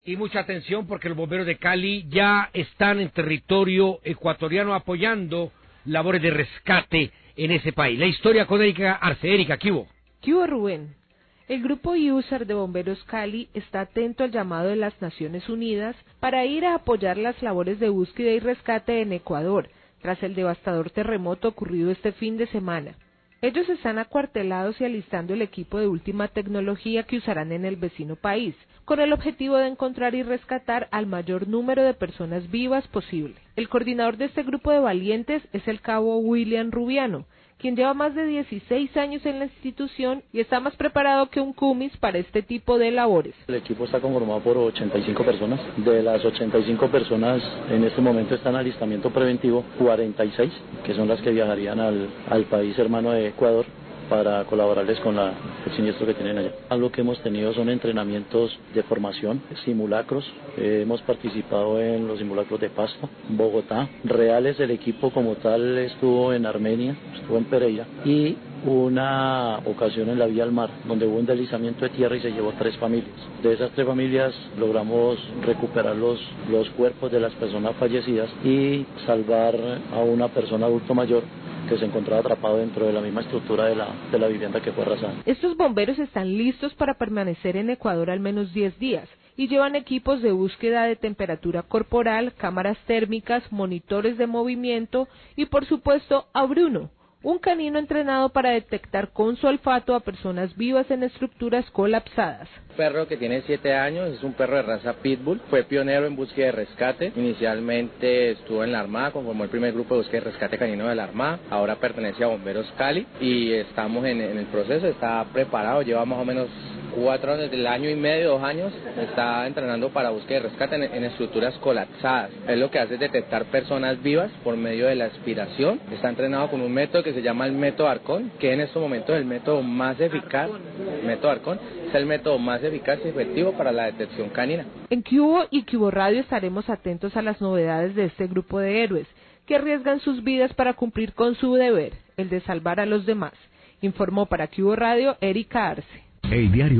Y mucha atención porque los bomberos de Cali ya están en territorio ecuatoriano apoyando labores de rescate en ese país. La historia con Erika Arce. Erika, ¿qué hubo? ¿Qué hubo, Rubén? El grupo USAR de Bomberos Cali está atento al llamado de las Naciones Unidas para ir a apoyar las labores de búsqueda y rescate en Ecuador, tras el devastador terremoto ocurrido este fin de semana. Ellos están acuartelados y alistando el equipo de última tecnología que usarán en el vecino país, con el objetivo de encontrar y rescatar al mayor número de personas vivas posible. El coordinador de este grupo de valientes es el cabo William Rubiano, quien lleva más de 16 años en la institución y está más preparado que un cumis para este tipo de labores. El equipo está conformado por 85 personas. De las 85 personas en este momento están en alistamiento preventivo, 46, que son las que viajarían al país hermano de Ecuador para colaborarles con el siniestro que tienen allá. Lo que hemos tenido son entrenamientos de formación, simulacros. Hemos participado en los simulacros de Pasto, Bogotá. Reales, el equipo como tal estuvo en Armenia, estuvo en Pereira y una ocasión en la vía al mar, donde hubo un deslizamiento de tierra y se llevó 3 familias. De esas 3 familias logramos recuperar los cuerpos de las personas fallecidas y salvar a una persona adulto mayor que se encontraba atrapado dentro de la misma estructura de la vivienda que fue arrasada. Estos bomberos están listos para permanecer en Ecuador al menos 10 días y llevan equipos de búsqueda de temperatura corporal, cámaras térmicas, monitores de movimiento y por supuesto a Bruno, un canino entrenado para detectar con su olfato a personas vivas en estructuras colapsadas. Perro que tiene 7 años, es un perro de raza Pitbull, fue pionero en búsqueda de rescate, inicialmente estuvo en la Armada, conformó el primer grupo de búsqueda y rescate canino de la Armada, ahora pertenece a Bomberos Cali y estamos en el proceso, está preparado, lleva más o menos 4 años, del año y medio, 2 años, está entrenando para búsqueda y rescate en estructuras colapsadas. Él lo que hace es detectar personas vivas por medio de la aspiración. Está entrenado con un método que se llama el método Arcón, que en estos momentos es el método más eficaz. El método Arcón es el método más eficaz y efectivo para la detección canina. En Cubo y Cubo Radio estaremos atentos a las novedades de este grupo de héroes que arriesgan sus vidas para cumplir con su deber, el de salvar a los demás. Informó para Cubo Radio Erika Arce. El diario